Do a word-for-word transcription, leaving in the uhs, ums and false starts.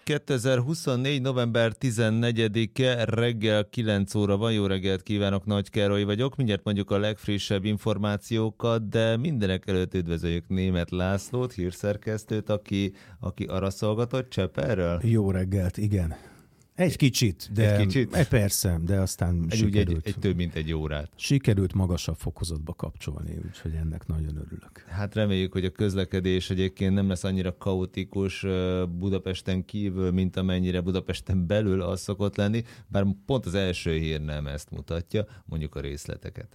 kétezer-huszonnégy. november tizennegyedike reggel kilenc óra van. Jó reggelt kívánok, Nagy Károly vagyok. Mindjárt mondjuk a legfrissebb információkat, de mindenek előtt üdvözöljük Németh Lászlót, hírszerkesztőt, aki, aki arra szolgatott Cseperről. Jó reggelt, igen. Egy kicsit, de egy kicsit? persze, de aztán egy, sikerült. Egy, egy több mint egy órát. Sikerült magasabb fokozatba kapcsolni, úgyhogy ennek nagyon örülök. Hát reméljük, hogy a közlekedés egyébként nem lesz annyira kaotikus Budapesten kívül, mint amennyire Budapesten belül az szokott lenni, bár pont az első hír nem ezt mutatja, mondjuk a részleteket.